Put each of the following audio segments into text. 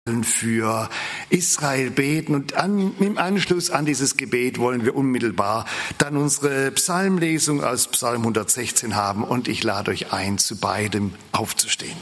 für Israel beten und im Anschluss an dieses Gebet wollen wir unmittelbar dann unsere Psalmlesung aus Psalm 116 haben und ich lade euch ein, zu beidem aufzustehen.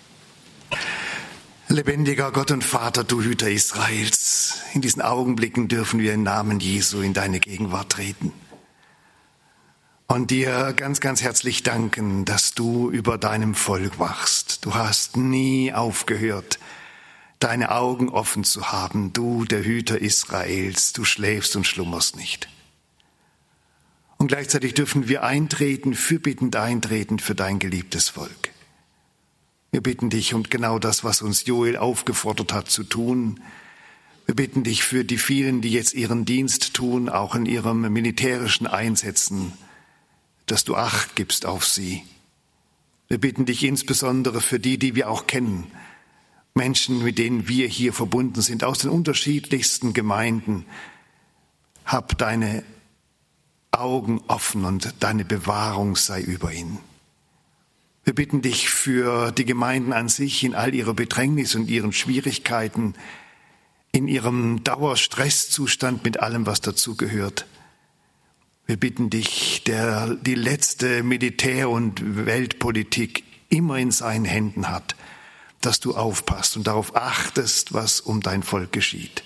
Lebendiger Gott und Vater, du Hüter Israels, in diesen Augenblicken dürfen wir im Namen Jesu in deine Gegenwart treten und dir ganz, ganz herzlich danken, dass du über deinem Volk wachst. Du hast nie aufgehört, deine Augen offen zu haben, du, der Hüter Israels, du schläfst und schlummerst nicht. Und gleichzeitig dürfen wir fürbittend eintreten für dein geliebtes Volk. Wir bitten dich um genau das, was uns Joel aufgefordert hat zu tun. Wir bitten dich für die vielen, die jetzt ihren Dienst tun, auch in ihrem militärischen Einsätzen, dass du Acht gibst auf sie. Wir bitten dich insbesondere für die wir auch kennen, Menschen, mit denen wir hier verbunden sind, aus den unterschiedlichsten Gemeinden. Hab deine Augen offen und deine Bewahrung sei über ihnen. Wir bitten dich für die Gemeinden an sich in all ihrer Bedrängnis und ihren Schwierigkeiten, in ihrem Dauerstresszustand mit allem, was dazugehört. Wir bitten dich, der die letzte Militär- und Weltpolitik immer in seinen Händen hat, dass du aufpasst und darauf achtest, was um dein Volk geschieht.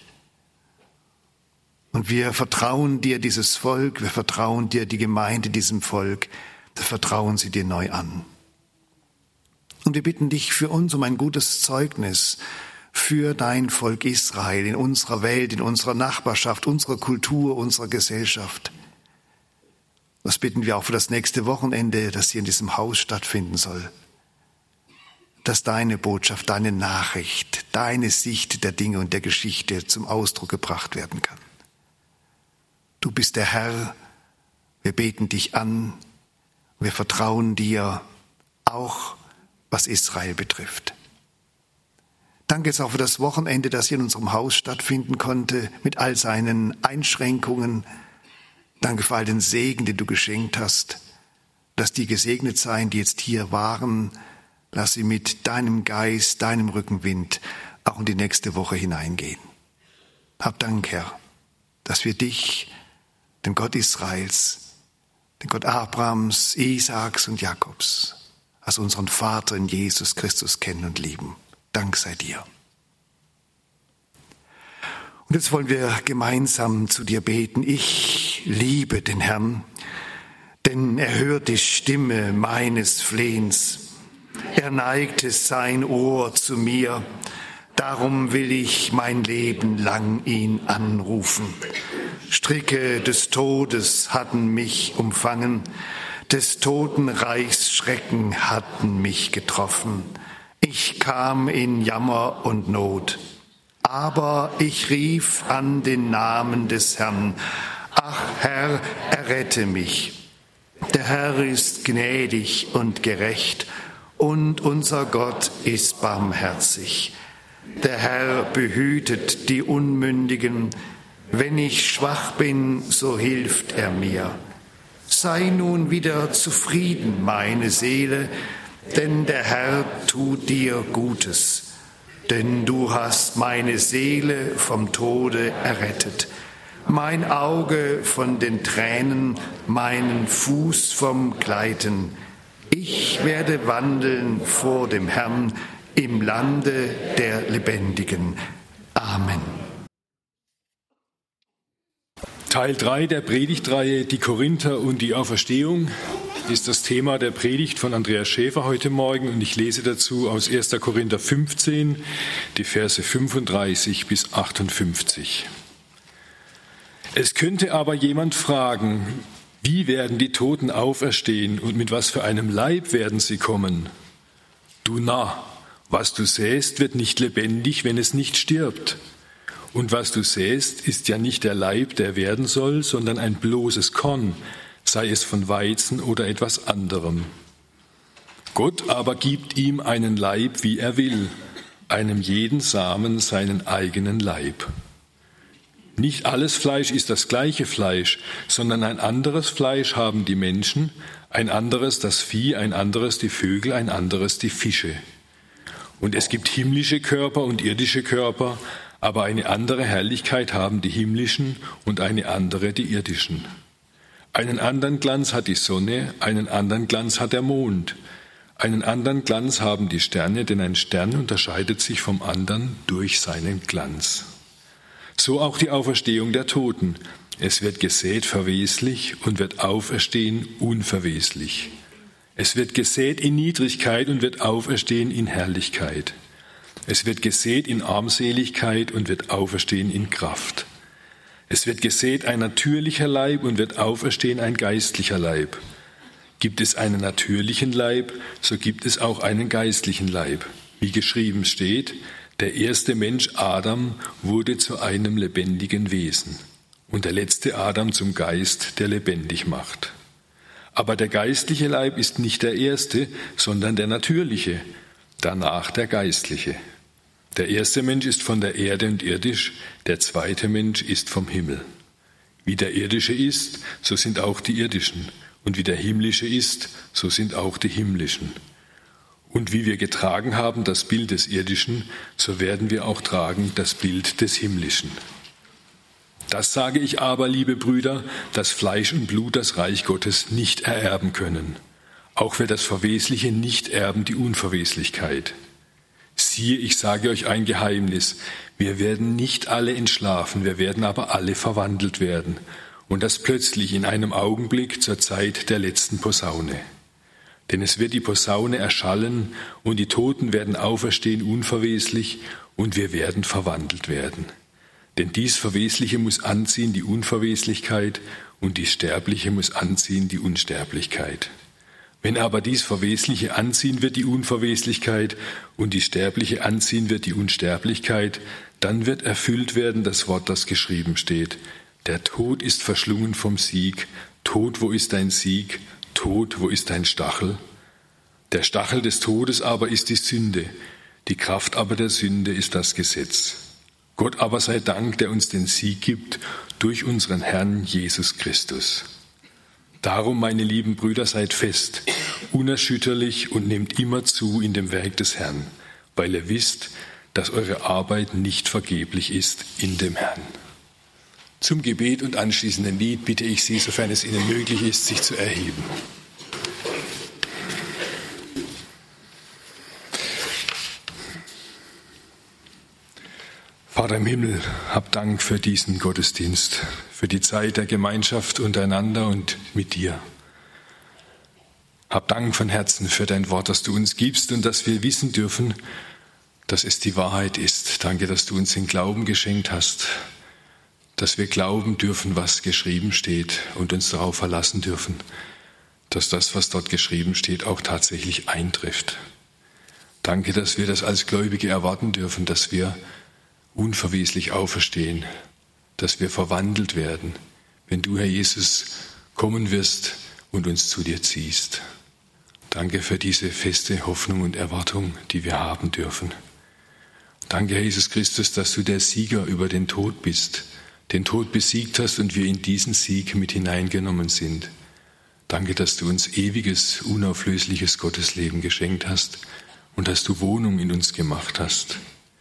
Und wir vertrauen dir dieses Volk, wir vertrauen dir die Gemeinde diesem Volk, wir vertrauen sie dir neu an. Und wir bitten dich für uns um ein gutes Zeugnis für dein Volk Israel in unserer Welt, in unserer Nachbarschaft, unserer Kultur, unserer Gesellschaft. Das bitten wir auch für das nächste Wochenende, das hier in diesem Haus stattfinden soll. Dass deine Botschaft, deine Nachricht, deine Sicht der Dinge und der Geschichte zum Ausdruck gebracht werden kann. Du bist der Herr, wir beten dich an, wir vertrauen dir, auch was Israel betrifft. Danke jetzt auch für das Wochenende, das hier in unserem Haus stattfinden konnte, mit all seinen Einschränkungen. Danke für all den Segen, den du geschenkt hast. Lass die gesegnet sein, die jetzt hier waren. Lass sie mit deinem Geist, deinem Rückenwind auch in die nächste Woche hineingehen. Hab Dank, Herr, dass wir dich, den Gott Israels, den Gott Abrahams, Isaaks und Jakobs, als unseren Vater in Jesus Christus kennen und lieben. Dank sei dir. Und jetzt wollen wir gemeinsam zu dir beten. Ich liebe den Herrn, denn er hört die Stimme meines Flehens. Er neigte sein Ohr zu mir, darum will ich mein Leben lang ihn anrufen. Stricke des Todes hatten mich umfangen, des Totenreichs Schrecken hatten mich getroffen. Ich kam in Jammer und Not, aber ich rief an den Namen des Herrn. Ach Herr, errette mich. Der Herr ist gnädig und gerecht, und unser Gott ist barmherzig. Der Herr behütet die Unmündigen. Wenn ich schwach bin, so hilft er mir. Sei nun wieder zufrieden, meine Seele, denn der Herr tut dir Gutes. Denn du hast meine Seele vom Tode errettet, mein Auge von den Tränen, meinen Fuß vom Gleiten. Ich werde wandeln vor dem Herrn im Lande der Lebendigen. Amen. Teil 3 der Predigtreihe Die Korinther und die Auferstehung ist das Thema der Predigt von Andreas Schäfer heute Morgen und ich lese dazu aus 1. Korinther 15, die Verse 35 bis 58. Es könnte aber jemand fragen, wie werden die Toten auferstehen und mit was für einem Leib werden sie kommen? Du Narr, was du säst, wird nicht lebendig, wenn es nicht stirbt. Und was du säst, ist ja nicht der Leib, der werden soll, sondern ein bloßes Korn, sei es von Weizen oder etwas anderem. Gott aber gibt ihm einen Leib, wie er will, einem jeden Samen seinen eigenen Leib. Nicht alles Fleisch ist das gleiche Fleisch, sondern ein anderes Fleisch haben die Menschen, ein anderes das Vieh, ein anderes die Vögel, ein anderes die Fische. Und es gibt himmlische Körper und irdische Körper, aber eine andere Herrlichkeit haben die himmlischen und eine andere die irdischen. Einen anderen Glanz hat die Sonne, einen anderen Glanz hat der Mond. Einen anderen Glanz haben die Sterne, denn ein Stern unterscheidet sich vom anderen durch seinen Glanz. So auch die Auferstehung der Toten. Es wird gesät verweslich und wird auferstehen unverweslich. Es wird gesät in Niedrigkeit und wird auferstehen in Herrlichkeit. Es wird gesät in Armseligkeit und wird auferstehen in Kraft. Es wird gesät ein natürlicher Leib und wird auferstehen ein geistlicher Leib. Gibt es einen natürlichen Leib, so gibt es auch einen geistlichen Leib. Wie geschrieben steht, der erste Mensch Adam wurde zu einem lebendigen Wesen und der letzte Adam zum Geist, der lebendig macht. Aber der geistliche Leib ist nicht der erste, sondern der natürliche, danach der geistliche. Der erste Mensch ist von der Erde und irdisch, der zweite Mensch ist vom Himmel. Wie der irdische ist, so sind auch die irdischen. Und wie der himmlische ist, so sind auch die himmlischen. Und wie wir getragen haben das Bild des Irdischen, so werden wir auch tragen das Bild des Himmlischen. Das sage ich aber, liebe Brüder, dass Fleisch und Blut das Reich Gottes nicht ererben können. Auch wird das Verwesliche nicht erben die Unverweslichkeit. Siehe, ich sage euch ein Geheimnis. Wir werden nicht alle entschlafen, wir werden aber alle verwandelt werden. Und das plötzlich in einem Augenblick zur Zeit der letzten Posaune. Denn es wird die Posaune erschallen und die Toten werden auferstehen unverweslich und wir werden verwandelt werden. Denn dies Verwesliche muss anziehen die Unverweslichkeit und die Sterbliche muss anziehen die Unsterblichkeit. Wenn aber dies Verwesliche anziehen wird die Unverweslichkeit und die Sterbliche anziehen wird die Unsterblichkeit, dann wird erfüllt werden das Wort, das geschrieben steht. Der Tod ist verschlungen vom Sieg. Tod, wo ist dein Sieg? Tod, wo ist dein Stachel? Der Stachel des Todes aber ist die Sünde. Die Kraft aber der Sünde ist das Gesetz. Gott aber sei Dank, der uns den Sieg gibt durch unseren Herrn Jesus Christus. Darum, meine lieben Brüder, seid fest, unerschütterlich und nehmt immer zu in dem Werk des Herrn, weil ihr wisst, dass eure Arbeit nicht vergeblich ist in dem Herrn. Zum Gebet und anschließenden Lied bitte ich Sie, sofern es Ihnen möglich ist, sich zu erheben. Vater im Himmel, hab Dank für diesen Gottesdienst, für die Zeit der Gemeinschaft untereinander und mit dir. Hab Dank von Herzen für dein Wort, das du uns gibst und dass wir wissen dürfen, dass es die Wahrheit ist. Danke, dass du uns den Glauben geschenkt hast, dass wir glauben dürfen, was geschrieben steht und uns darauf verlassen dürfen, dass das, was dort geschrieben steht, auch tatsächlich eintrifft. Danke, dass wir das als Gläubige erwarten dürfen, dass wir unverweslich auferstehen, dass wir verwandelt werden, wenn du, Herr Jesus, kommen wirst und uns zu dir ziehst. Danke für diese feste Hoffnung und Erwartung, die wir haben dürfen. Danke, Herr Jesus Christus, dass du der Sieger über den Tod bist, den Tod besiegt hast und wir in diesen Sieg mit hineingenommen sind. Danke, dass du uns ewiges, unauflösliches Gottesleben geschenkt hast und dass du Wohnung in uns gemacht hast.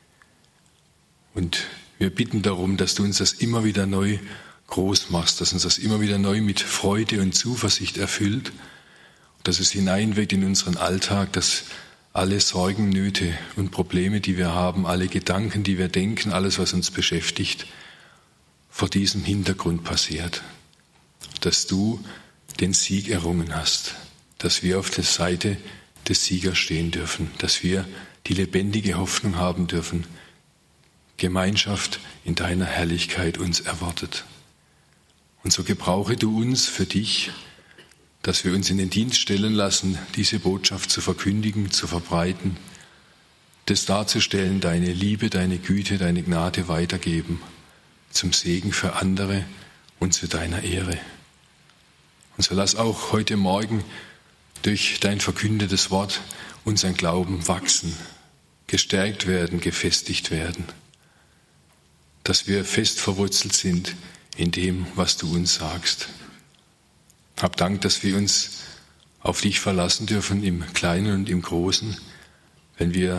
Und wir bitten darum, dass du uns das immer wieder neu groß machst, dass uns das immer wieder neu mit Freude und Zuversicht erfüllt, dass es hineinwirkt in unseren Alltag, dass alle Sorgen, Nöte und Probleme, die wir haben, alle Gedanken, die wir denken, alles, was uns beschäftigt, vor diesem Hintergrund passiert. Dass du den Sieg errungen hast, dass wir auf der Seite des Siegers stehen dürfen, dass wir die lebendige Hoffnung haben dürfen, Gemeinschaft in deiner Herrlichkeit uns erwartet. Und so gebrauche du uns für dich, dass wir uns in den Dienst stellen lassen, diese Botschaft zu verkündigen, zu verbreiten, das darzustellen, deine Liebe, deine Güte, deine Gnade weitergeben, zum Segen für andere und zu deiner Ehre. Und so lass auch heute Morgen durch dein verkündetes Wort unseren Glauben wachsen, gestärkt werden, gefestigt werden, dass wir fest verwurzelt sind in dem, was du uns sagst. Hab Dank, dass wir uns auf dich verlassen dürfen, im Kleinen und im Großen, wenn wir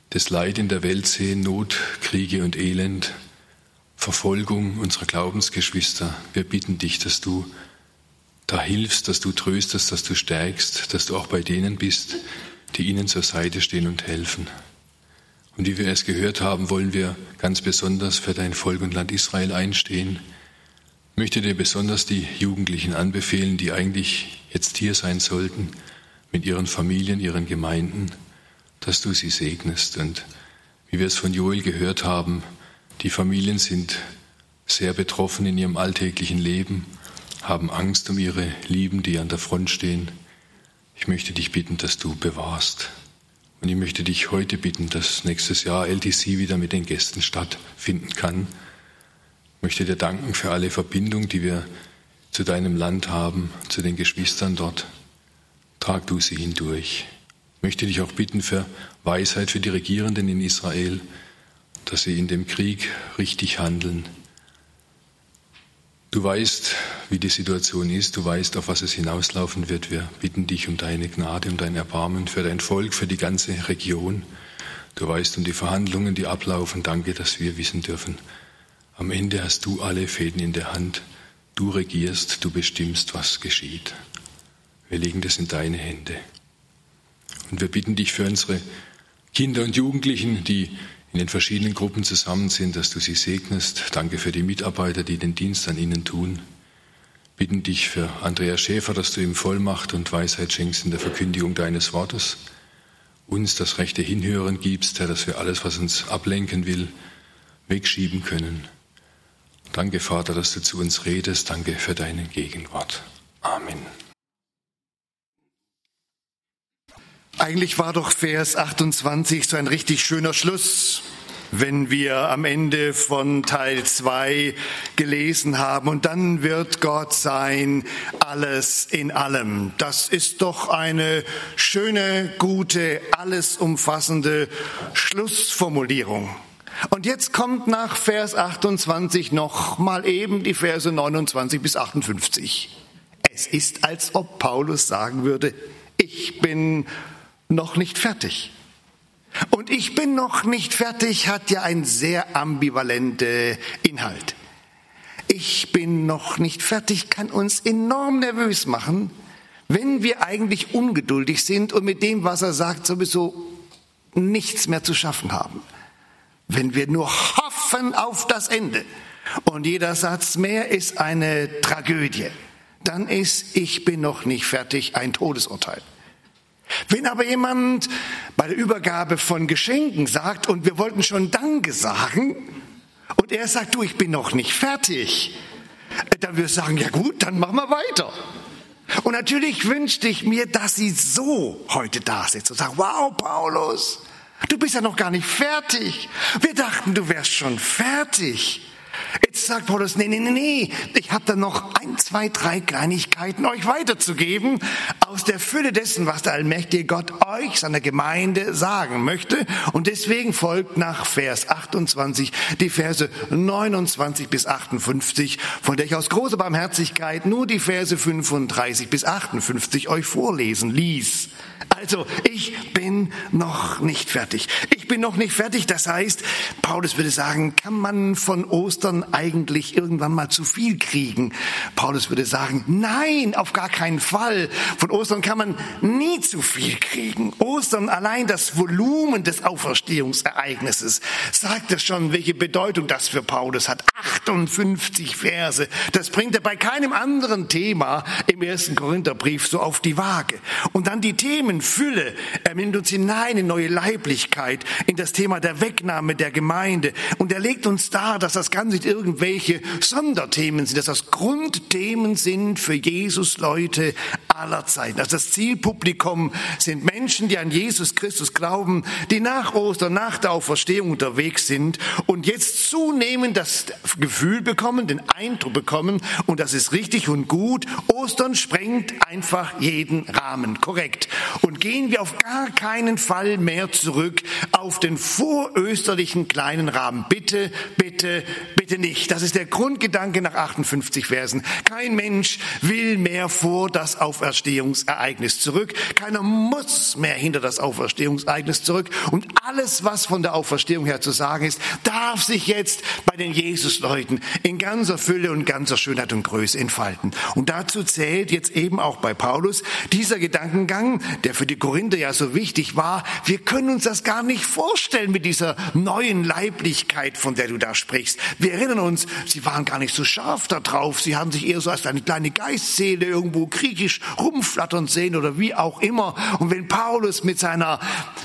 das Leid in der Welt sehen, Not, Kriege und Elend, Verfolgung unserer Glaubensgeschwister. Wir bitten dich, dass du da hilfst, dass du tröstest, dass du stärkst, dass du auch bei denen bist, die ihnen zur Seite stehen und helfen. Und wie wir es gehört haben, wollen wir ganz besonders für dein Volk und Land Israel einstehen. Ich möchte dir besonders die Jugendlichen anbefehlen, die eigentlich jetzt hier sein sollten, mit ihren Familien, ihren Gemeinden, dass du sie segnest. Und wie wir es von Joel gehört haben, die Familien sind sehr betroffen in ihrem alltäglichen Leben, haben Angst um ihre Lieben, die an der Front stehen. Ich möchte dich bitten, dass du bewahrst. Und ich möchte dich heute bitten, dass nächstes Jahr LTC wieder mit den Gästen stattfinden kann. Ich möchte dir danken für alle Verbindungen, die wir zu deinem Land haben, zu den Geschwistern dort. Trag du sie hindurch. Ich möchte dich auch bitten für Weisheit für die Regierenden in Israel, dass sie in dem Krieg richtig handeln. Du weißt, wie die Situation ist, du weißt, auf was es hinauslaufen wird. Wir bitten dich um deine Gnade, um dein Erbarmen für dein Volk, für die ganze Region. Du weißt um die Verhandlungen, die ablaufen. Danke, dass wir wissen dürfen. Am Ende hast du alle Fäden in der Hand. Du regierst, du bestimmst, was geschieht. Wir legen das in deine Hände. Und wir bitten dich für unsere Kinder und Jugendlichen, die in den verschiedenen Gruppen zusammen sind, dass du sie segnest. Danke für die Mitarbeiter, die den Dienst an ihnen tun. Bitten dich für Andreas Schäfer, dass du ihm Vollmacht und Weisheit schenkst in der Verkündigung deines Wortes. Uns das rechte Hinhören gibst, Herr, dass wir alles, was uns ablenken will, wegschieben können. Danke, Vater, dass du zu uns redest. Danke für deine Gegenwart. Amen. Eigentlich war doch Vers 28 so ein richtig schöner Schluss, wenn wir am Ende von Teil 2 gelesen haben. Und dann wird Gott sein, alles in allem. Das ist doch eine schöne, gute, alles umfassende Schlussformulierung. Und jetzt kommt nach Vers 28 noch mal eben die Verse 29 bis 58. Es ist, als ob Paulus sagen würde, ich bin noch nicht fertig. Und ich bin noch nicht fertig hat ja einen sehr ambivalenten Inhalt. Ich bin noch nicht fertig kann uns enorm nervös machen, wenn wir eigentlich ungeduldig sind und mit dem, was er sagt, sowieso nichts mehr zu schaffen haben. Wenn wir nur hoffen auf das Ende und jeder Satz mehr ist eine Tragödie, dann ist ich bin noch nicht fertig ein Todesurteil. Wenn aber jemand bei der Übergabe von Geschenken sagt und wir wollten schon Danke sagen und er sagt, du, ich bin noch nicht fertig, dann würde ich sagen, ja gut, dann machen wir weiter. Und natürlich wünschte ich mir, dass sie so heute da sitzt und sagt, wow, Paulus, du bist ja noch gar nicht fertig. Wir dachten, du wärst schon fertig. Jetzt sagt Paulus, nee, ich habe da noch 1, 2, 3 Kleinigkeiten euch weiterzugeben aus der Fülle dessen, was der allmächtige Gott euch, seiner Gemeinde, sagen möchte. Und deswegen folgt nach Vers 28 die Verse 29 bis 58, von der ich aus großer Barmherzigkeit nur die Verse 35 bis 58 euch vorlesen ließ. Also, ich bin noch nicht fertig. Ich bin noch nicht fertig, das heißt, Paulus würde sagen, kann man von Ostern eigentlich irgendwann mal zu viel kriegen? Paulus würde sagen, nein, auf gar keinen Fall. Von Ostern kann man nie zu viel kriegen. Ostern, allein das Volumen des Auferstehungsereignisses, sagt es schon, welche Bedeutung das für Paulus hat. 58 Verse, das bringt er bei keinem anderen Thema im 1. Korintherbrief so auf die Waage. Und dann die Themenfülle, er nimmt uns hinein in neue Leiblichkeit, in das Thema der Wegnahme der Gemeinde. Und er legt uns dar, dass das Ganze nicht irgendwelche Sonderthemen sind, dass das Grundthemen sind für Jesus-Leute aller Zeiten. Also das Zielpublikum sind Menschen, die an Jesus Christus glauben, die nach Ostern, nach der Auferstehung unterwegs sind und jetzt zunehmend das Gefühl bekommen, den Eindruck bekommen, und das ist richtig und gut, Ostern sprengt einfach jeden Rahmen, korrekt. Und gehen wir auf gar keinen Fall mehr zurück auf den vorösterlichen kleinen Rahmen. Bitte, bitte, bitte nicht. Das ist der Grundgedanke nach 58 Versen. Kein Mensch will mehr vor das Auferstehungsmoment Auferstehungsereignis zurück. Keiner muss mehr hinter das Auferstehungsereignis zurück. Und alles, was von der Auferstehung her zu sagen ist, darf sich jetzt bei den Jesusleuten in ganzer Fülle und ganzer Schönheit und Größe entfalten. Und dazu zählt jetzt eben auch bei Paulus dieser Gedankengang, der für die Korinther ja so wichtig war. Wir können uns das gar nicht vorstellen mit dieser neuen Leiblichkeit, von der du da sprichst. Wir erinnern uns, sie waren gar nicht so scharf da drauf. Sie haben sich eher so als eine kleine Geistseele irgendwo kriechisch rumflattern sehen oder wie auch immer. Und wenn Paulus mit seiner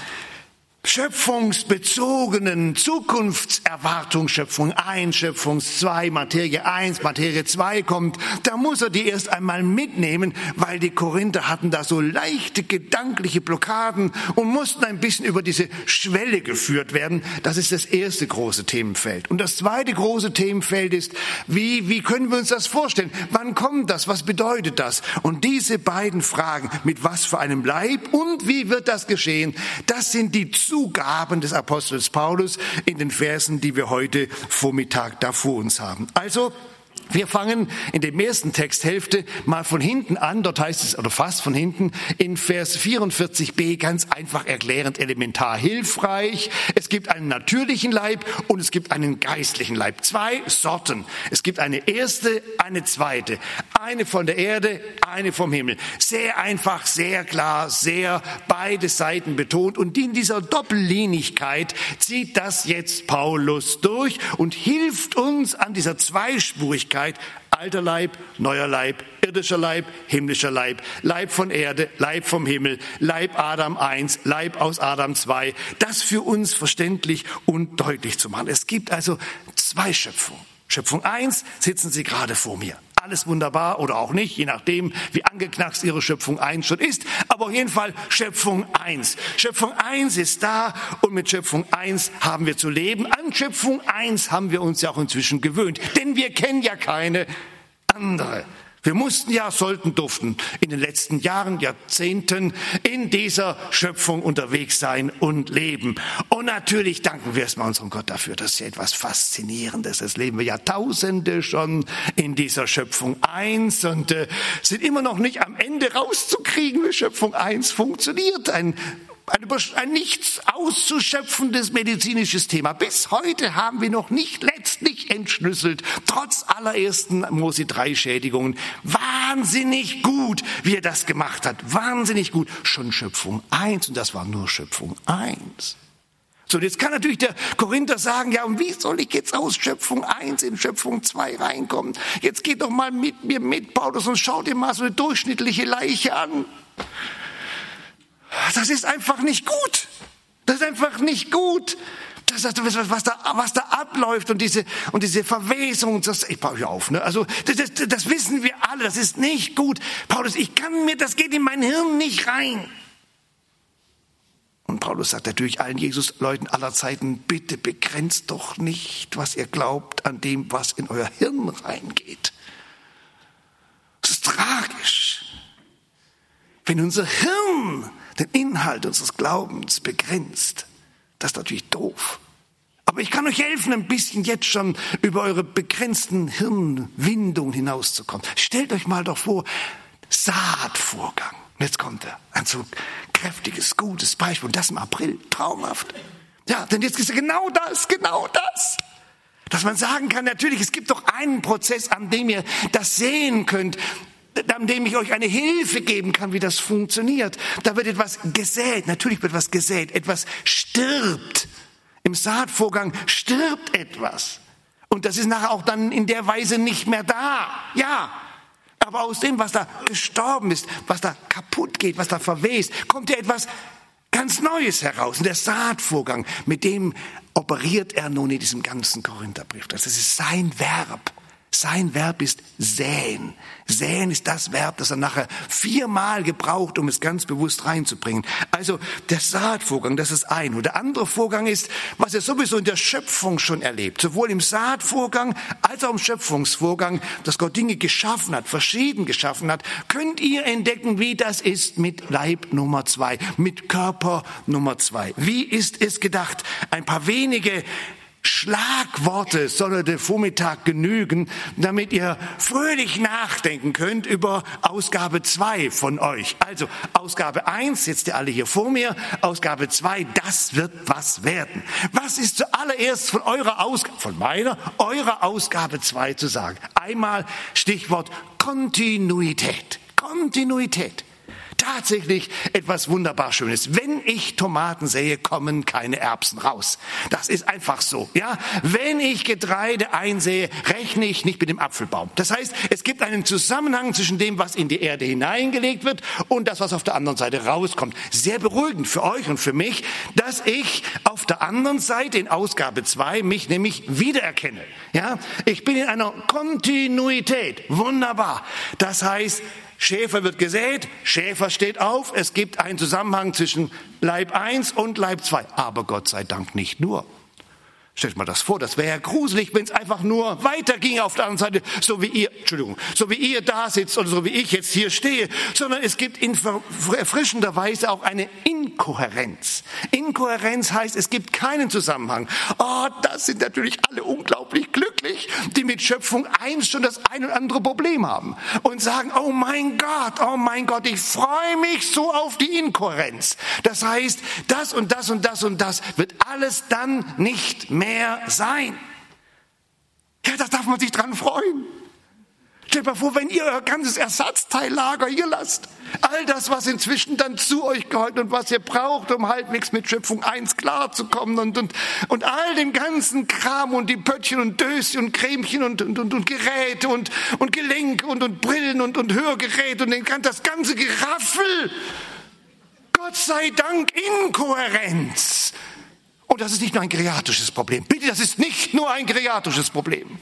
schöpfungsbezogenen Zukunftserwartung, Schöpfung 1, Schöpfung 2, Materie 1, Materie 2 kommt, da muss er die erst einmal mitnehmen, weil die Korinther hatten da so leichte gedankliche Blockaden und mussten ein bisschen über diese Schwelle geführt werden. Das ist das erste große Themenfeld. Und das zweite große Themenfeld ist, wie können wir uns das vorstellen? Wann kommt das? Was bedeutet das? Und diese beiden Fragen, mit was für einem Leib und wie wird das geschehen, das sind die Zugaben des Apostels Paulus in den Versen, die wir heute Vormittag da vor uns haben. Also, wir fangen in der ersten Texthälfte mal von hinten an, dort heißt es, oder fast von hinten, in Vers 44b ganz einfach erklärend, elementar hilfreich. Es gibt einen natürlichen Leib und es gibt einen geistlichen Leib. 2 Sorten. Es gibt eine erste, eine zweite. Eine von der Erde, eine vom Himmel. Sehr einfach, sehr klar, sehr beide Seiten betont. Und in dieser Doppellinigkeit zieht das jetzt Paulus durch und hilft uns an dieser Zweispurigkeit, alter Leib, neuer Leib, irdischer Leib, himmlischer Leib, Leib von Erde, Leib vom Himmel, Leib Adam 1, Leib aus Adam 2, das für uns verständlich und deutlich zu machen. Es gibt also 2 Schöpfungen. Schöpfung 1 sitzen Sie gerade vor mir. Alles wunderbar oder auch nicht, je nachdem, wie angeknackst Ihre Schöpfung 1 schon ist. Aber auf jeden Fall Schöpfung 1. Schöpfung 1 ist da und mit Schöpfung 1 haben wir zu leben. An Schöpfung 1 haben wir uns ja auch inzwischen gewöhnt, denn wir kennen ja keine andere. Wir mussten ja, sollten, durften in den letzten Jahren, Jahrzehnten in dieser Schöpfung unterwegs sein und leben. Und natürlich danken wir erstmal unserem Gott dafür. Das ist ja etwas Faszinierendes. Das leben wir Jahrtausende schon in dieser Schöpfung 1 und sind immer noch nicht am Ende rauszukriegen, wie Schöpfung 1 funktioniert. Ein nichts auszuschöpfendes medizinisches Thema. Bis heute haben wir noch nicht letztlich entschlüsselt, trotz aller ersten Mose 3 Schädigungen. Wahnsinnig gut, wie er das gemacht hat. Wahnsinnig gut. Schon Schöpfung 1 und das war nur Schöpfung 1. So, und jetzt kann natürlich der Korinther sagen, ja, und wie soll ich jetzt aus Schöpfung 1 in Schöpfung 2 reinkommen? Jetzt geht doch mal mit mir mit, Paulus, und schau dir mal so eine durchschnittliche Leiche an. Das ist einfach nicht gut. Das ist einfach nicht gut. Was da abläuft und diese Verwesung, ich baue auf, ne? Also, das wissen wir alle, das ist nicht gut. Paulus, das geht in mein Hirn nicht rein. Und Paulus sagt natürlich allen Jesus-Leuten aller Zeiten, bitte begrenzt doch nicht, was ihr glaubt, an dem, was in euer Hirn reingeht. Das ist tragisch. Wenn unser Hirn den Inhalt unseres Glaubens begrenzt, das ist natürlich doof. Aber ich kann euch helfen, ein bisschen jetzt schon über eure begrenzten Hirnwindungen hinauszukommen. Stellt euch mal doch vor, Saatvorgang. Jetzt kommt er, ein so kräftiges, gutes Beispiel. Und das im April, traumhaft. Ja, denn jetzt ist ja genau das. Dass man sagen kann, natürlich, es gibt doch einen Prozess, an dem ihr das sehen könnt, an dem ich euch eine Hilfe geben kann, wie das funktioniert. Da wird etwas gesät, natürlich wird etwas gesät, etwas stirbt. Im Saatvorgang stirbt etwas. Und das ist nachher auch dann in der Weise nicht mehr da. Ja, aber aus dem, was da gestorben ist, was da kaputt geht, was da verwest, kommt ja etwas ganz Neues heraus. Und der Saatvorgang, mit dem operiert er nun in diesem ganzen Korintherbrief. Das ist sein Verb. Sein Verb ist säen. Säen ist das Verb, das er nachher 4-mal gebraucht, um es ganz bewusst reinzubringen. Also der Saatvorgang, das ist ein. Und der andere Vorgang ist, was er sowieso in der Schöpfung schon erlebt. Sowohl im Saatvorgang als auch im Schöpfungsvorgang, dass Gott Dinge geschaffen hat, verschieden geschaffen hat, könnt ihr entdecken, wie das ist mit Leib Nummer 2, mit Körper Nummer 2. Wie ist es gedacht? Ein paar wenige Schlagworte soll der Vormittag genügen, damit ihr fröhlich nachdenken könnt über Ausgabe 2 von euch. Also Ausgabe 1, sitzt ihr alle hier vor mir, Ausgabe 2, das wird was werden. Was ist zuallererst von eurer Ausgabe 2 zu sagen? Einmal Stichwort Kontinuität. Kontinuität. Tatsächlich etwas wunderbar Schönes. Wenn ich Tomaten sähe, kommen keine Erbsen raus. Das ist einfach so, ja. Wenn ich Getreide einsähe, rechne ich nicht mit dem Apfelbaum. Das heißt, es gibt einen Zusammenhang zwischen dem, was in die Erde hineingelegt wird und das, was auf der anderen Seite rauskommt. Sehr beruhigend für euch und für mich, dass ich auf der anderen Seite in Ausgabe 2 mich nämlich wiedererkenne. Ja, ich bin in einer Kontinuität. Wunderbar. Das heißt, Schäfer wird gesät, Schäfer steht auf, es gibt einen Zusammenhang zwischen Leib 1 und Leib 2. Aber Gott sei Dank nicht nur. Stellt mal das vor, das wäre ja gruselig, wenn es einfach nur weiterginge auf der anderen Seite, so wie ihr da sitzt oder so wie ich jetzt hier stehe, sondern es gibt in erfrischender Weise auch eine Inkohärenz. Inkohärenz heißt, es gibt keinen Zusammenhang. Oh, das sind natürlich alle unglaublich glücklich, die mit Schöpfung 1 schon das ein oder andere Problem haben und sagen, oh mein Gott, ich freue mich so auf die Inkohärenz. Das heißt, das und das und das und das wird alles dann nicht mehr sein. Ja, da darf man sich dran freuen. Stellt mal vor, wenn ihr euer ganzes Ersatzteillager hier lasst, all das, was inzwischen dann zu euch gehört und was ihr braucht, um halbwegs mit Schöpfung 1 klarzukommen und all den ganzen Kram und die Pöttchen und Döschen und Cremchen und Geräte und Gelenke und Brillen und Hörgeräte und das ganze Geraffel. Gott sei Dank Inkohärenz. Und das ist nicht nur ein geriatrisches Problem. Bitte, das ist nicht nur ein geriatrisches Problem.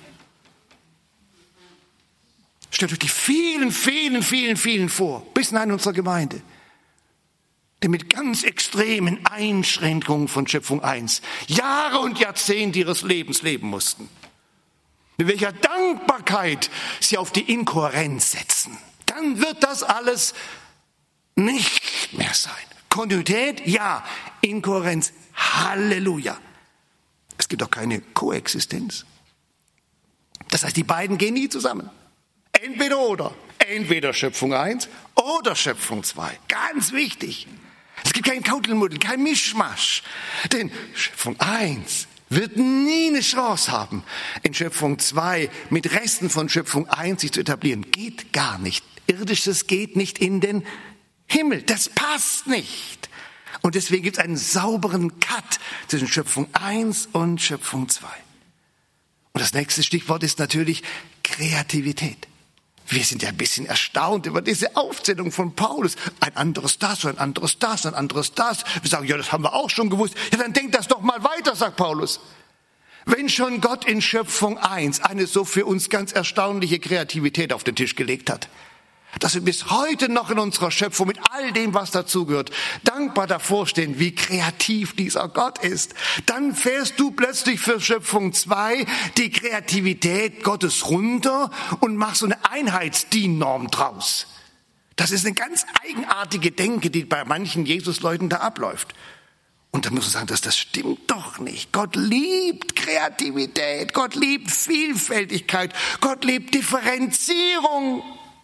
Stellt euch die vielen vor, bis hinein in unserer Gemeinde, die mit ganz extremen Einschränkungen von Schöpfung 1 Jahre und Jahrzehnte ihres Lebens leben mussten. Mit welcher Dankbarkeit sie auf die Inkohärenz setzen. Dann wird das alles nicht mehr sein. Kontinuität, ja. Inkohärenz, Halleluja. Es gibt auch keine Koexistenz. Das heißt, die beiden gehen nie zusammen. Entweder oder. Entweder Schöpfung 1 oder Schöpfung 2. Ganz wichtig. Es gibt kein Kuddelmuddel, kein Mischmasch. Denn Schöpfung 1 wird nie eine Chance haben, in Schöpfung 2 mit Resten von Schöpfung 1 sich zu etablieren. Geht gar nicht. Irdisches geht nicht in den Himmel. Das passt nicht. Und deswegen gibt es einen sauberen Cut zwischen Schöpfung 1 und Schöpfung 2. Und das nächste Stichwort ist natürlich Kreativität. Wir sind ja ein bisschen erstaunt über diese Aufzählung von Paulus. Ein anderes das, ein anderes das, ein anderes das. Wir sagen, ja, das haben wir auch schon gewusst. Ja, dann denkt das doch mal weiter, sagt Paulus. Wenn schon Gott in Schöpfung 1 eine so für uns ganz erstaunliche Kreativität auf den Tisch gelegt hat, dass wir bis heute noch in unserer Schöpfung mit all dem, was dazugehört, dankbar davor stehen, wie kreativ dieser Gott ist. Dann fährst du plötzlich für Schöpfung 2 die Kreativität Gottes runter und machst so eine Einheits-DIN-Norm draus. Das ist eine ganz eigenartige Denke, die bei manchen Jesus-Leuten da abläuft. Und dann muss man sagen, das stimmt doch nicht. Gott liebt Kreativität, Gott liebt Vielfältigkeit, Gott liebt Differenzierung.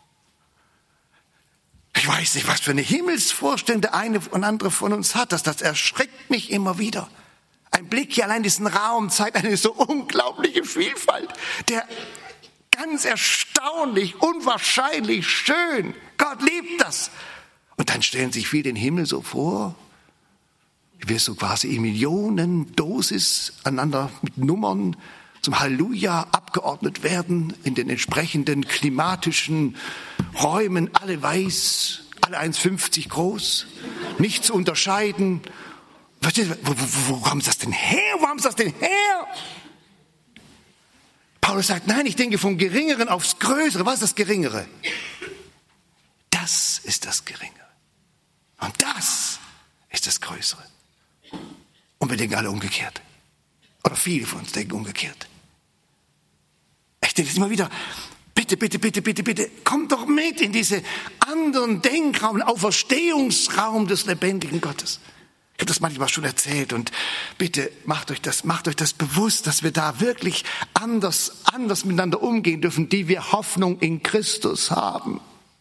Ich weiß nicht, was für eine Himmelsvorstellung der eine und andere von uns hat. Das erschreckt mich immer wieder. Ein Blick hier allein in diesen Raum zeigt eine so unglaubliche Vielfalt. Der ganz erstaunlich, unwahrscheinlich schön. Gott liebt das. Und dann stellen sich viele den Himmel so vor, wie wir so quasi in Millionen-Dosis aneinander mit Nummern zum Halleluja abgeordnet werden in den entsprechenden klimatischen Räumen, alle weiß, alle 1,50 groß, nicht zu unterscheiden. Wo haben sie das denn her? Wo haben sie das denn her? Paulus sagt, nein, ich denke vom Geringeren aufs Größere. Was ist das Geringere? Das ist das Geringere. Und das ist das Größere. Und wir denken alle umgekehrt. Oder viele von uns denken umgekehrt. Ich denke immer wieder, bitte, kommt doch mit in diese anderen Denkraum, Auferstehungsraum des lebendigen Gottes. Ich habe das manchmal schon erzählt und bitte macht euch das bewusst, dass wir da wirklich anders miteinander umgehen dürfen, die wir Hoffnung in Christus haben.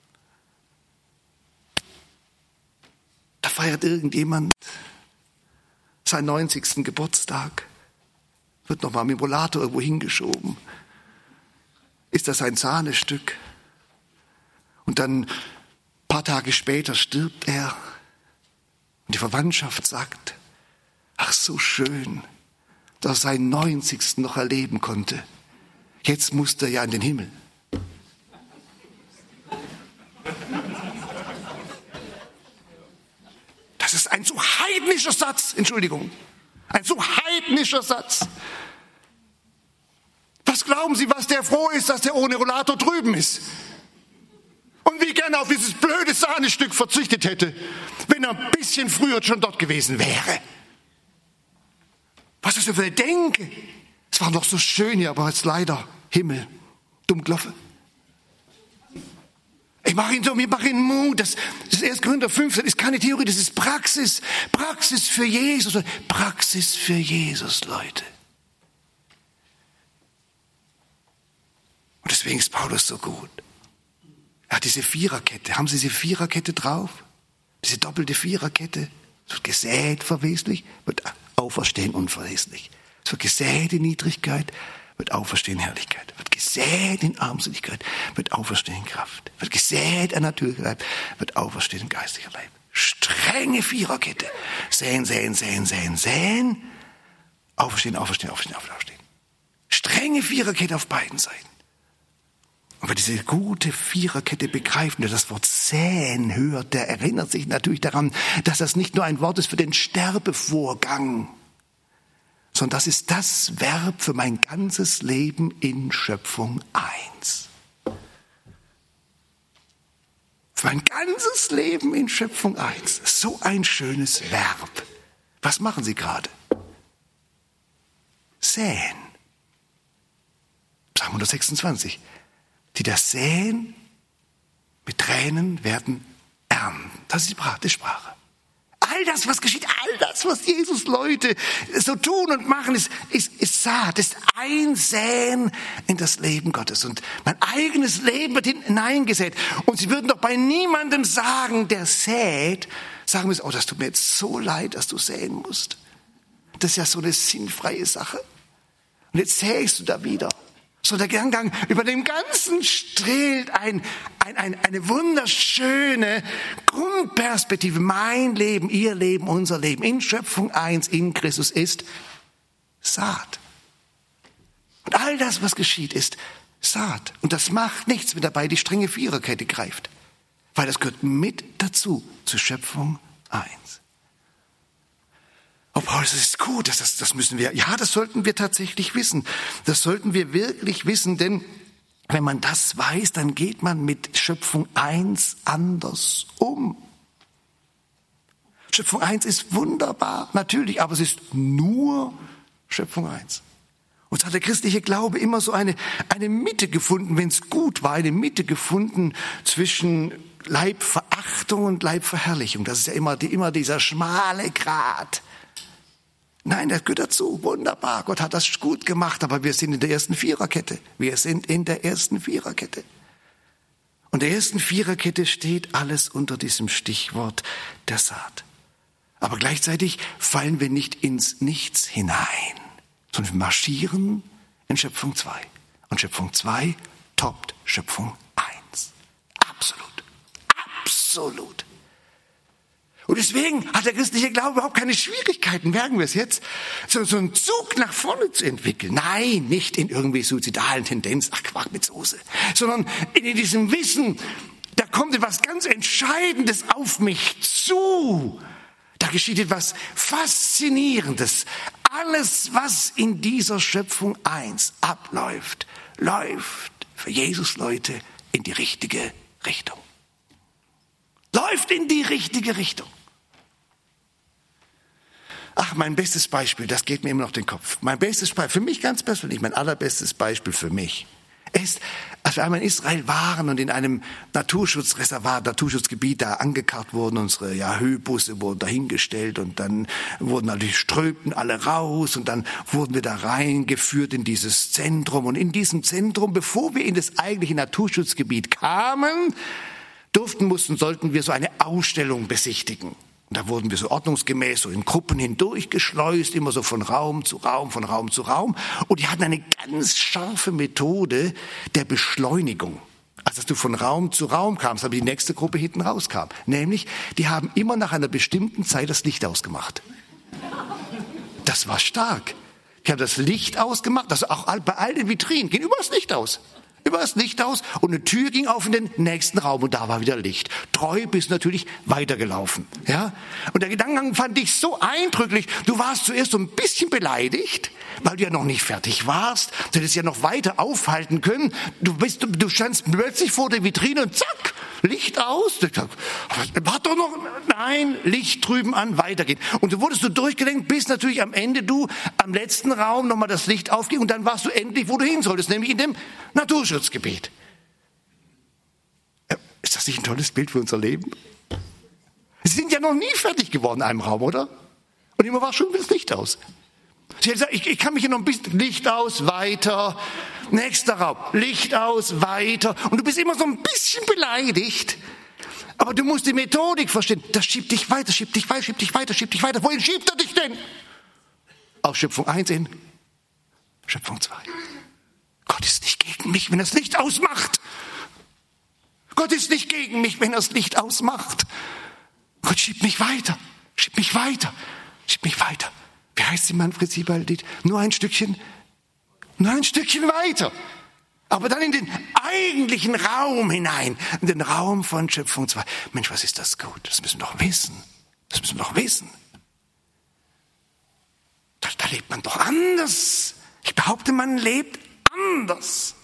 Da feiert irgendjemand seinen 90. Geburtstag, wird nochmal mit dem Rollator irgendwo hingeschoben. Ist das ein Sahnestück? Und dann ein paar Tage später stirbt er. Und die Verwandtschaft sagt, ach so schön, dass er seinen 90. noch erleben konnte. Jetzt muss er ja in den Himmel. Das ist ein so heidnischer Satz, Entschuldigung, ein so heidnischer Satz. Was glauben Sie, was der froh ist, dass der ohne Rollator drüben ist? Und wie gerne auf dieses blöde Sahnestück verzichtet hätte, wenn er ein bisschen früher schon dort gewesen wäre. Was ist das für eine Denke? Es war noch so schön hier, aber jetzt leider Himmel, Dummkloffe. Wir machen ihn Mut. Das ist 1. Korinther 5, das ist keine Theorie, das ist Praxis. Praxis für Jesus. Praxis für Jesus, Leute. Und deswegen ist Paulus so gut. Er hat diese Viererkette. Haben Sie diese Viererkette drauf? Diese doppelte Viererkette. Es wird gesät verweslich, wird auferstehen unverweslich. Es wird gesät in Niedrigkeit, wird auferstehen Herrlichkeit. Wird gesät in Armseligkeit, wird auferstehen Kraft. Wird gesät an Naturleib, wird auferstehen geistlicher Leib. Strenge Viererkette. Säen, säen, säen, säen, säen. Auferstehen, auferstehen, auferstehen, auferstehen. Strenge Viererkette auf beiden Seiten. Und wer diese gute Viererkette begreift und der das Wort säen hört, der erinnert sich natürlich daran, dass das nicht nur ein Wort ist für den Sterbevorgang, sondern das ist das Verb für mein ganzes Leben in Schöpfung 1. Für mein ganzes Leben in Schöpfung 1. So ein schönes Verb. Was machen Sie gerade? Säen. Psalm 126. Die das säen, mit Tränen werden ernten. Das ist die Sprache. All das, was geschieht, all das, was Jesus Leute so tun und machen, ist Saat, ist Einsäen in das Leben Gottes. Und mein eigenes Leben wird hineingesät. Und Sie würden doch bei niemandem sagen, der sät, sagen wir, oh, das tut mir jetzt so leid, dass du säen musst. Das ist ja so eine sinnfreie Sache. Und jetzt sähst du da wieder. So der Gedankengang über dem Ganzen strahlt eine wunderschöne Grundperspektive. Mein Leben, Ihr Leben, unser Leben in Schöpfung 1 in Christus ist Saat. Und all das, was geschieht, ist Saat. Und das macht nichts, wenn dabei die strenge Viererkette greift. Weil das gehört mit dazu zur Schöpfung 1. Oh Paul, das ist gut, das müssen wir, ja, das sollten wir tatsächlich wissen. Das sollten wir wirklich wissen, denn wenn man das weiß, dann geht man mit Schöpfung 1 anders um. Schöpfung 1 ist wunderbar, natürlich, aber es ist nur Schöpfung 1. Und so hat der christliche Glaube immer so eine Mitte gefunden, wenn es gut war, eine Mitte gefunden zwischen Leibverachtung und Leibverherrlichung. Das ist ja immer dieser schmale Grat. Nein, das gehört dazu. Wunderbar. Gott hat das gut gemacht, aber wir sind in der ersten Viererkette. Wir sind in der ersten Viererkette. Und in der ersten Viererkette steht alles unter diesem Stichwort der Saat. Aber gleichzeitig fallen wir nicht ins Nichts hinein, sondern wir marschieren in Schöpfung 2. Und Schöpfung 2 toppt Schöpfung 1. Absolut. Absolut. Und deswegen hat der christliche Glaube überhaupt keine Schwierigkeiten, merken wir es jetzt, so einen Zug nach vorne zu entwickeln. Nein, nicht in irgendwie suizidalen Tendenzen, ach Quark mit Soße, sondern in diesem Wissen, da kommt etwas ganz Entscheidendes auf mich zu. Da geschieht etwas Faszinierendes. Alles, was in dieser Schöpfung 1 abläuft, läuft für Jesus Leute in die richtige Richtung. Läuft in die richtige Richtung. Ach, mein bestes Beispiel, das geht mir immer noch den Kopf. Mein bestes Beispiel, für mich ganz persönlich, mein allerbestes Beispiel für mich. Weißt, als wir einmal in Israel waren und in einem Naturschutzgebiet da angekarrt wurden, unsere Höhbusse wurden dahingestellt und dann strömten alle raus und dann wurden wir da reingeführt in dieses Zentrum. Und in diesem Zentrum, bevor wir in das eigentliche Naturschutzgebiet kamen, sollten wir so eine Ausstellung besichtigen. Und da wurden wir so ordnungsgemäß so in Gruppen hindurchgeschleust, immer so von Raum zu Raum, von Raum zu Raum. Und die hatten eine ganz scharfe Methode der Beschleunigung. Also dass du von Raum zu Raum kamst, aber die nächste Gruppe hinten rauskam. Nämlich, die haben immer nach einer bestimmten Zeit das Licht ausgemacht. Das war stark. Die haben das Licht ausgemacht, also auch bei all den Vitrinen ging über das Licht aus. Über das Licht aus und eine Tür ging auf in den nächsten Raum und da war wieder Licht. Treu bist natürlich weitergelaufen. Ja? Und der Gedankengang fand ich so eindrücklich. Du warst zuerst so ein bisschen beleidigt, weil du ja noch nicht fertig warst. Du hättest ja noch weiter aufhalten können. Du standst plötzlich vor der Vitrine und zack, Licht aus. Warte doch noch. Nein, Licht drüben an, weitergehen. Und du wurdest so durchgelenkt, bis natürlich am Ende du am letzten Raum nochmal das Licht aufging und dann warst du endlich, wo du hin solltest, nämlich in dem Naturschutzgebiet. Ist das nicht ein tolles Bild für unser Leben? Sie sind ja noch nie fertig geworden in einem Raum, oder? Und immer war schon das Licht aus. Sie hat gesagt, ich kann mich hier noch ein bisschen, Licht aus, weiter, nächster Raum, Licht aus, weiter. Und du bist immer so ein bisschen beleidigt. Aber du musst die Methodik verstehen. Das schiebt dich weiter, schiebt dich weiter, schiebt dich weiter, schiebt dich weiter. Wohin schiebt er dich denn? Aus Schöpfung 1 in Schöpfung 2. Gott ist nicht gegen mich, wenn er das Licht ausmacht. Gott ist nicht gegen mich, wenn er das Licht ausmacht. Gott schiebt mich weiter, schiebt mich weiter, schiebt mich weiter. Wie heißt es in Manfred Sieberl-Lied? Nur ein Stückchen weiter. Aber dann in den eigentlichen Raum hinein, in den Raum von Schöpfung 2. Mensch, was ist das gut? Das müssen wir doch wissen. Das müssen wir doch wissen. Da lebt man doch anders. Ich behaupte, man lebt anders.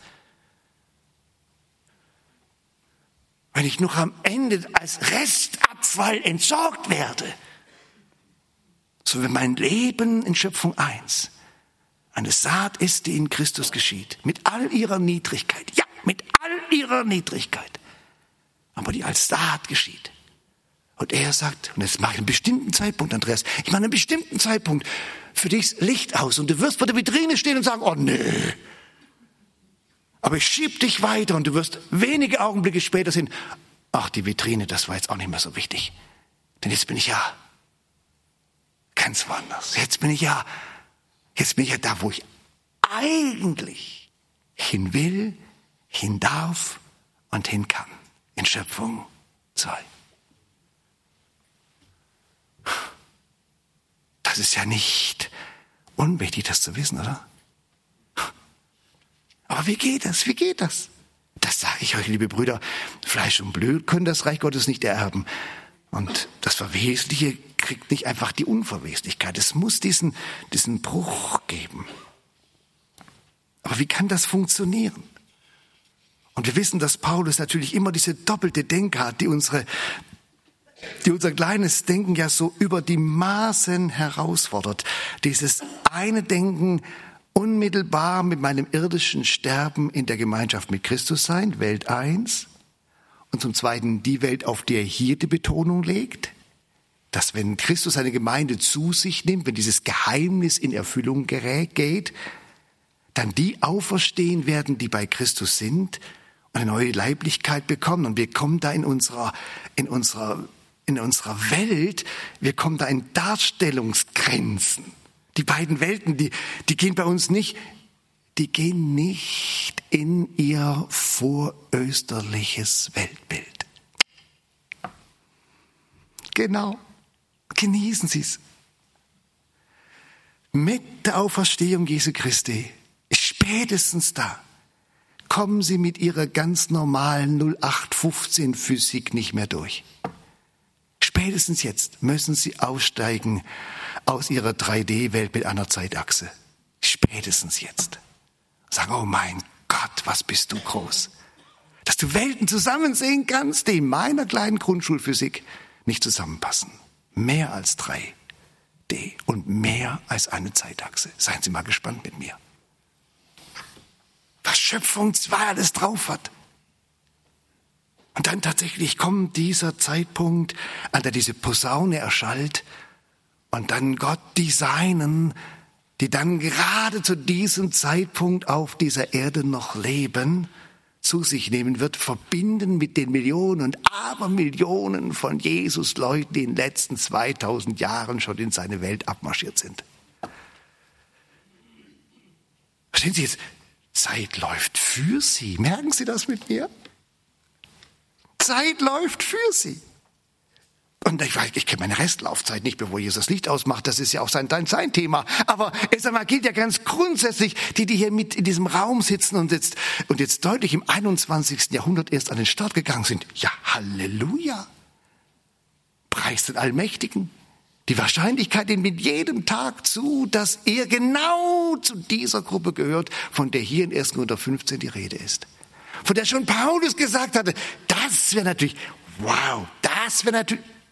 Wenn ich noch am Ende als Restabfall entsorgt werde, so wie mein Leben in Schöpfung 1 eine Saat ist, die in Christus geschieht, mit all ihrer Niedrigkeit, ja, mit all ihrer Niedrigkeit, aber die als Saat geschieht. Und er sagt, und jetzt mache ich einen bestimmten Zeitpunkt, Andreas, ich mache einen bestimmten Zeitpunkt für dich das Licht aus und du wirst vor der Vitrine stehen und sagen, oh nee, aber ich schieb dich weiter und du wirst wenige Augenblicke später sehen, ach, die Vitrine, das war jetzt auch nicht mehr so wichtig, denn jetzt bin ich ja ganz woanders. Jetzt bin ich ja da, wo ich eigentlich hin will, hin darf und hin kann. In Schöpfung 2. Das ist ja nicht unwichtig, das zu wissen, oder? Aber wie geht das? Wie geht das? Das sage ich euch, liebe Brüder. Fleisch und Blut können das Reich Gottes nicht ererben. Und das Verwesliche kriegt nicht einfach die Unverweslichkeit. Es muss diesen Bruch geben. Aber wie kann das funktionieren? Und wir wissen, dass Paulus natürlich immer diese doppelte Denke hat, die unser kleines Denken ja so über die Maßen herausfordert. Dieses eine Denken, unmittelbar mit meinem irdischen Sterben in der Gemeinschaft mit Christus sein, Welt 1. Und zum Zweiten die Welt, auf die er hier die Betonung legt, dass wenn Christus seine Gemeinde zu sich nimmt, wenn dieses Geheimnis in Erfüllung geht, dann die auferstehen werden, die bei Christus sind und eine neue Leiblichkeit bekommen. Und wir kommen da in unserer Welt, wir kommen da in Darstellungsgrenzen. Die beiden Welten, die gehen bei uns nicht, die gehen nicht in ihr vorösterliches Weltbild. Genau, genießen Sie es. Mit der Auferstehung Jesu Christi, spätestens da, kommen Sie mit Ihrer ganz normalen 0815 Physik nicht mehr durch. Spätestens jetzt müssen Sie aussteigen aus Ihrer 3D-Welt mit einer Zeitachse. Spätestens jetzt. Sagen, oh mein Gott, was bist du groß. Dass du Welten zusammensehen kannst, die in meiner kleinen Grundschulphysik nicht zusammenpassen. Mehr als 3D und mehr als eine Zeitachse. Seien Sie mal gespannt mit mir. Was Schöpfung zwar alles drauf hat. Und dann tatsächlich kommt dieser Zeitpunkt, an der diese Posaune erschallt und dann Gott die Seinen, die dann gerade zu diesem Zeitpunkt auf dieser Erde noch leben, zu sich nehmen wird, verbinden mit den Millionen und Abermillionen von Jesus-Leuten, die in den letzten 2000 Jahren schon in seine Welt abmarschiert sind. Verstehen Sie jetzt? Zeit läuft für Sie. Merken Sie das mit mir? Zeit läuft für Sie. Und ich kenne meine Restlaufzeit nicht, bevor Jesus das Licht ausmacht. Das ist ja auch sein Thema. Aber es gilt ja ganz grundsätzlich, die hier mit in diesem Raum sitzen und jetzt deutlich im 21. Jahrhundert erst an den Start gegangen sind. Ja, Halleluja. Preis den Allmächtigen. Die Wahrscheinlichkeit nimmt mit jedem Tag zu, dass er genau zu dieser Gruppe gehört, von der hier in 1. Korinther 15 die Rede ist. Von der schon Paulus gesagt hatte, das wäre natürlich, wow, das wäre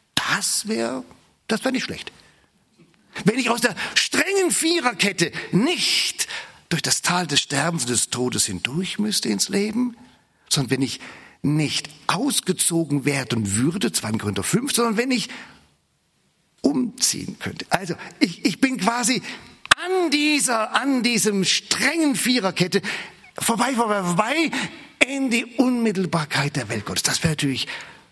nicht schlecht. Wenn ich aus der strengen Viererkette nicht durch das Tal des Sterbens und des Todes hindurch müsste ins Leben, sondern wenn ich nicht ausgezogen werden würde, 2. Korinther 5, sondern wenn ich umziehen könnte. Also ich bin quasi an diesem strengen Viererkette vorbei in die Unmittelbarkeit der Welt Gottes. Das wäre natürlich,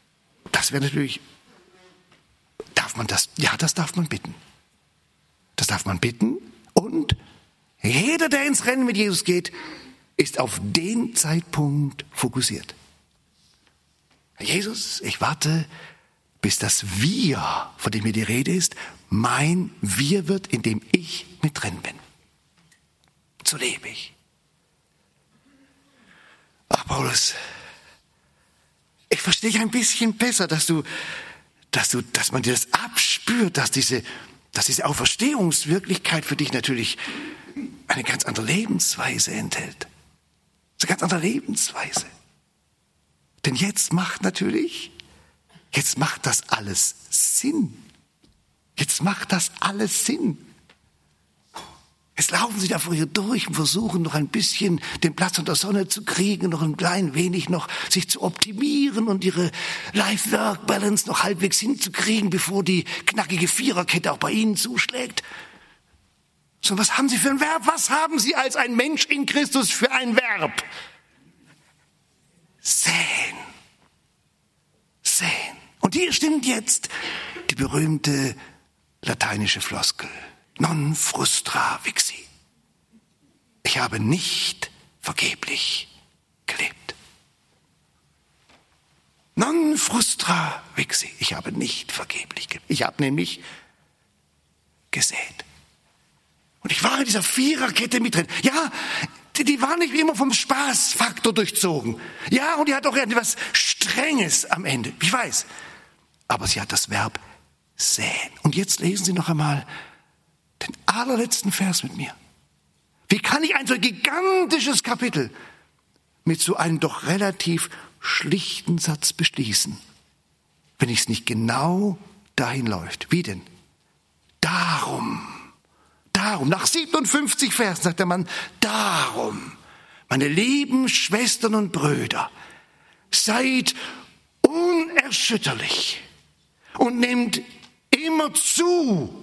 darf man das? Ja, das darf man bitten. Das darf man bitten und jeder, der ins Rennen mit Jesus geht, ist auf den Zeitpunkt fokussiert. Jesus, ich warte, bis das Wir, von dem hier die Rede ist, mein Wir wird, in dem ich mit drin bin. So lebe ich. Ach, Paulus, ich verstehe dich ein bisschen besser, dass man dir das abspürt, dass diese Auferstehungswirklichkeit für dich natürlich eine ganz andere Lebensweise enthält. Eine ganz andere Lebensweise. Denn jetzt macht das alles Sinn. Jetzt macht das alles Sinn. Jetzt laufen sie da vor ihr durch und versuchen noch ein bisschen den Platz unter der Sonne zu kriegen, noch ein klein wenig noch sich zu optimieren und ihre Life-Work-Balance noch halbwegs hinzukriegen, bevor die knackige Viererkette auch bei ihnen zuschlägt. So, was haben sie für ein Verb? Was haben sie als ein Mensch in Christus für ein Verb? Säen. Säen. Und hier stimmt jetzt die berühmte lateinische Floskel. Non frustra vixi. Ich habe nicht vergeblich gelebt. Non frustra vixi. Ich habe nicht vergeblich gelebt. Ich habe nämlich gesät. Und ich war in dieser Viererkette mit drin. Ja, die war nicht wie immer vom Spaßfaktor durchzogen. Ja, und die hat auch etwas Strenges am Ende. Ich weiß. Aber sie hat das Verb säen. Und jetzt lesen Sie noch einmal den allerletzten Vers mit mir. Wie kann ich ein so gigantisches Kapitel mit so einem doch relativ schlichten Satz beschließen, wenn es nicht genau dahin läuft? Wie denn? Darum, nach 57 Versen sagt der Mann, darum, meine lieben Schwestern und Brüder, seid unerschütterlich und nehmt immer zu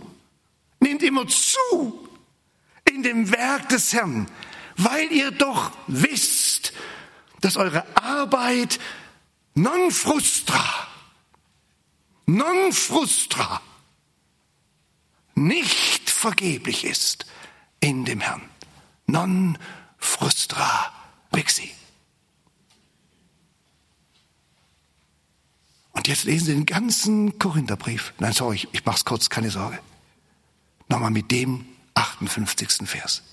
in dem Werk des Herrn, weil ihr doch wisst, dass eure Arbeit non frustra nicht vergeblich ist in dem Herrn. Non frustra vixi. Und jetzt lesen Sie den ganzen Korintherbrief. Nein, sorry, ich mach's kurz, keine Sorge. Nochmal mit dem 58. Vers.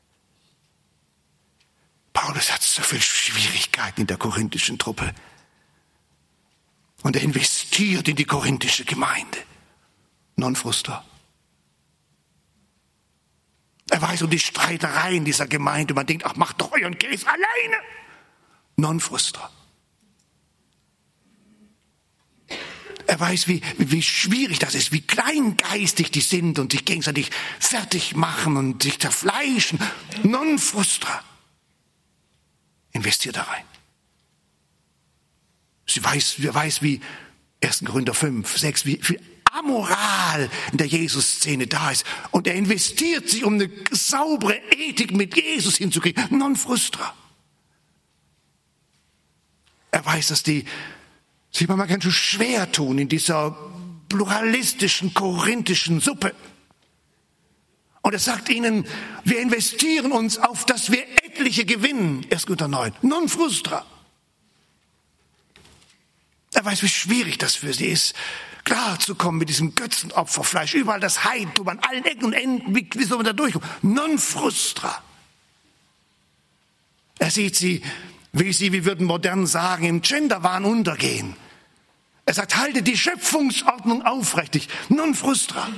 Paulus hat so viele Schwierigkeiten in der korinthischen Truppe. Und er investiert in die korinthische Gemeinde. Non frustra. Er weiß um die Streitereien dieser Gemeinde. Man denkt, ach, macht doch euren Käse alleine. Non frustra. Er weiß, wie schwierig das ist, wie kleingeistig die sind und sich gegenseitig fertig machen und sich zerfleischen. Non frustra. Investier da rein. Sie weiß wie 1. Korinther 5, 6, wie viel Amoral in der Jesus-Szene da ist. Und er investiert sich, um eine saubere Ethik mit Jesus hinzukriegen. Non frustra. Er weiß, dass die sich manchmal ganz schön schwer tun in dieser pluralistischen, korinthischen Suppe. Und er sagt ihnen, wir investieren uns, auf dass wir etliche gewinnen. 1. Korinther 9. Non frustra. Er weiß, wie schwierig das für sie ist, klarzukommen mit diesem Götzenopferfleisch. Überall das Heidentum an allen Ecken und Enden. Wie soll man da durchkommen? Non frustra. Er sieht sie, wir würden modern sagen, im Genderwahn untergehen. Er sagt, halte die Schöpfungsordnung aufrichtig. Non frustra.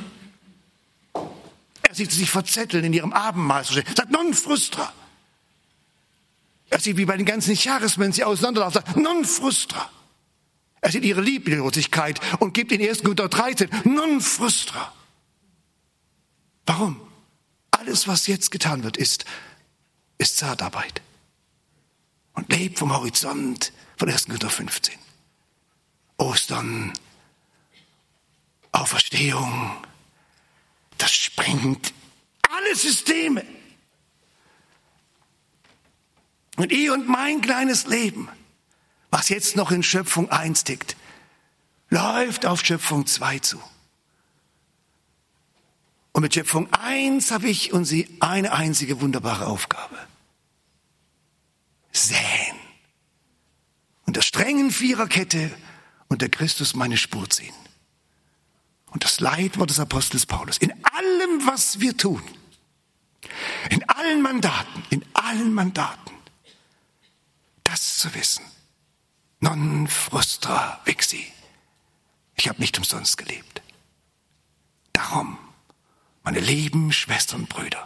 Er sieht sie sich verzetteln in ihrem Abendmahl. Er sagt, non frustra. Er sieht, wie bei den ganzen Charismen sie auseinanderlaufen. Sagt, non frustra. Er sieht ihre Lieblosigkeit und gibt in 1. Korinther 13, non frustra. Warum? Alles, was jetzt getan wird, ist Zartarbeit. Und lebt vom Horizont von 1. Korinther 15. Ostern, Auferstehung, das sprengt alle Systeme. Und ihr und mein kleines Leben, was jetzt noch in Schöpfung 1 tickt, läuft auf Schöpfung 2 zu. Und mit Schöpfung 1 habe ich und Sie eine einzige wunderbare Aufgabe. Säen. Und der strengen Viererkette und der Christus meine Spur ziehen. Und das Leitwort des Apostels Paulus. In allem, was wir tun, in allen Mandaten, das zu wissen. Non frustra vixi. Ich habe nicht umsonst gelebt. Darum, meine lieben Schwestern und Brüder,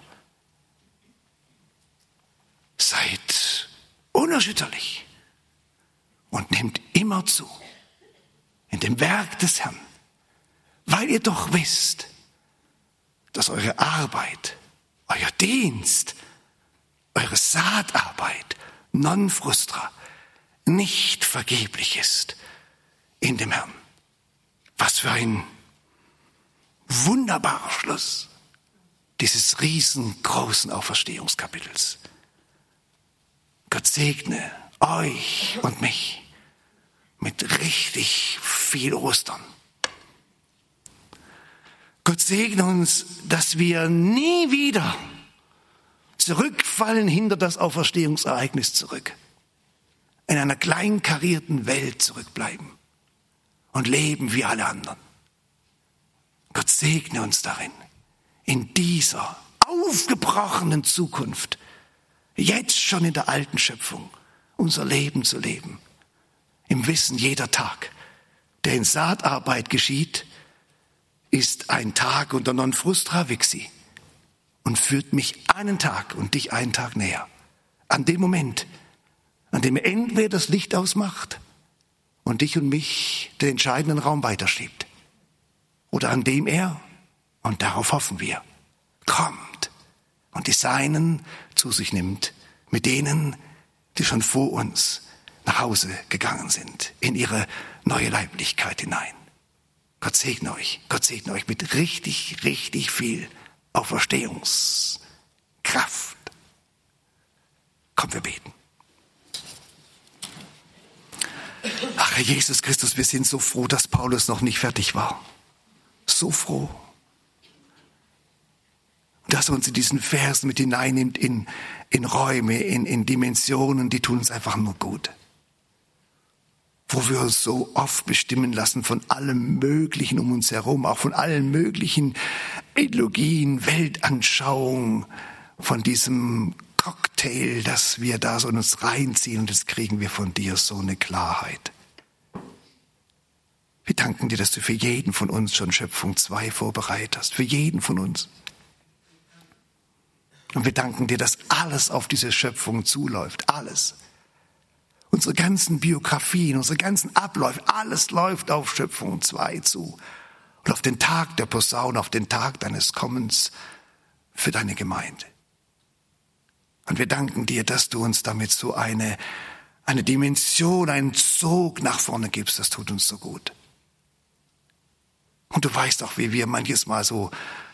seid unerschütterlich und nehmt immer zu in dem Werk des Herrn, weil ihr doch wisst, dass eure Arbeit, euer Dienst, eure Saatarbeit non frustra nicht vergeblich ist in dem Herrn. Was für ein wunderbarer Schluss dieses riesengroßen Auferstehungskapitels. Gott segne euch und mich mit richtig viel Ostern. Gott segne uns, dass wir nie wieder zurückfallen hinter das Auferstehungsereignis zurück. In einer kleinkarierten Welt zurückbleiben und leben wie alle anderen. Gott segne uns darin, in dieser aufgebrochenen Zukunft, jetzt schon in der alten Schöpfung, unser Leben zu leben. Im Wissen, jeder Tag, der in Saatarbeit geschieht, ist ein Tag unter non frustra vixi und führt mich einen Tag und dich einen Tag näher. An dem Moment, an dem er entweder das Licht ausmacht und dich und mich den entscheidenden Raum weiterschiebt. Oder an dem er, und darauf hoffen wir, kommt und die Seinen zu sich nimmt, mit denen, die schon vor uns nach Hause gegangen sind, in ihre neue Leiblichkeit hinein. Gott segne euch mit richtig, richtig viel Auferstehungskraft. Kommt, wir beten. Ach, Herr Jesus Christus, wir sind so froh, dass Paulus noch nicht fertig war. So froh. Dass er uns in diesen Vers mit hineinnimmt in Räume, in Dimensionen, die tun uns einfach nur gut. Wo wir uns so oft bestimmen lassen von allem Möglichen um uns herum, auch von allen möglichen Ideologien, Weltanschauungen, von diesem Cocktail, das wir da so in uns reinziehen, und das kriegen wir von dir so eine Klarheit. Wir danken dir, dass du für jeden von uns schon Schöpfung 2 vorbereitet hast, für jeden von uns. Und wir danken dir, dass alles auf diese Schöpfung zuläuft, alles. Unsere ganzen Biografien, unsere ganzen Abläufe, alles läuft auf Schöpfung 2 zu. Und auf den Tag der Posaune, auf den Tag deines Kommens für deine Gemeinde. Und wir danken dir, dass du uns damit so eine Dimension, einen Sog nach vorne gibst. Das tut uns so gut. Und du weißt auch, wie wir manches Mal so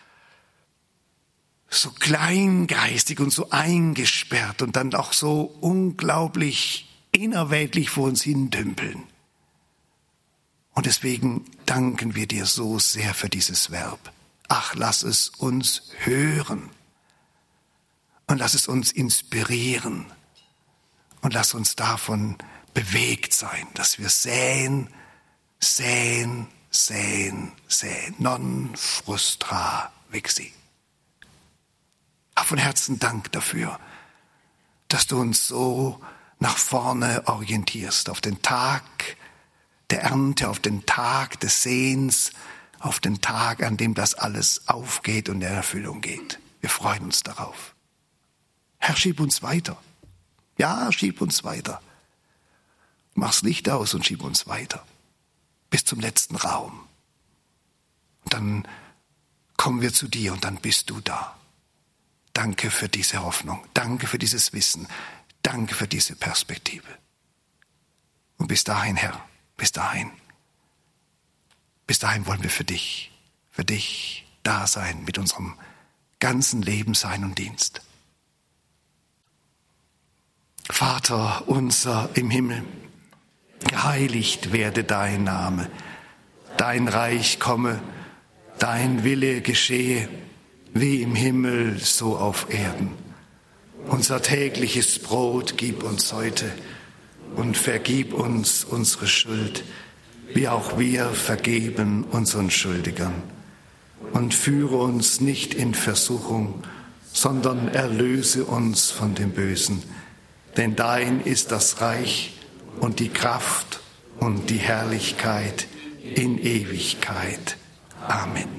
kleingeistig und so eingesperrt und dann auch so unglaublich innerweltlich vor uns hindümpeln. Und deswegen danken wir dir so sehr für dieses Verb. Ach, lass es uns hören und lass es uns inspirieren und lass uns davon bewegt sein, dass wir säen, säen, säen, säen. Non frustra vixi. Auch von Herzen Dank dafür, dass du uns so nach vorne orientierst, auf den Tag der Ernte, auf den Tag des Sehens, auf den Tag, an dem das alles aufgeht und in Erfüllung geht. Wir freuen uns darauf. Herr, schieb uns weiter. Ja, schieb uns weiter. Mach's Licht aus und schieb uns weiter. Bis zum letzten Raum. Und dann kommen wir zu dir und dann bist du da. Danke für diese Hoffnung. Danke für dieses Wissen. Danke für diese Perspektive. Und bis dahin, Herr, bis dahin wollen wir für dich da sein, mit unserem ganzen Leben, Sein und Dienst. Vater unser im Himmel, geheiligt werde dein Name, dein Reich komme, dein Wille geschehe, wie im Himmel, so auf Erden. Unser tägliches Brot gib uns heute und vergib uns unsere Schuld, wie auch wir vergeben unseren Schuldigern. Und führe uns nicht in Versuchung, sondern erlöse uns von dem Bösen. Denn dein ist das Reich und die Kraft und die Herrlichkeit in Ewigkeit. Amen.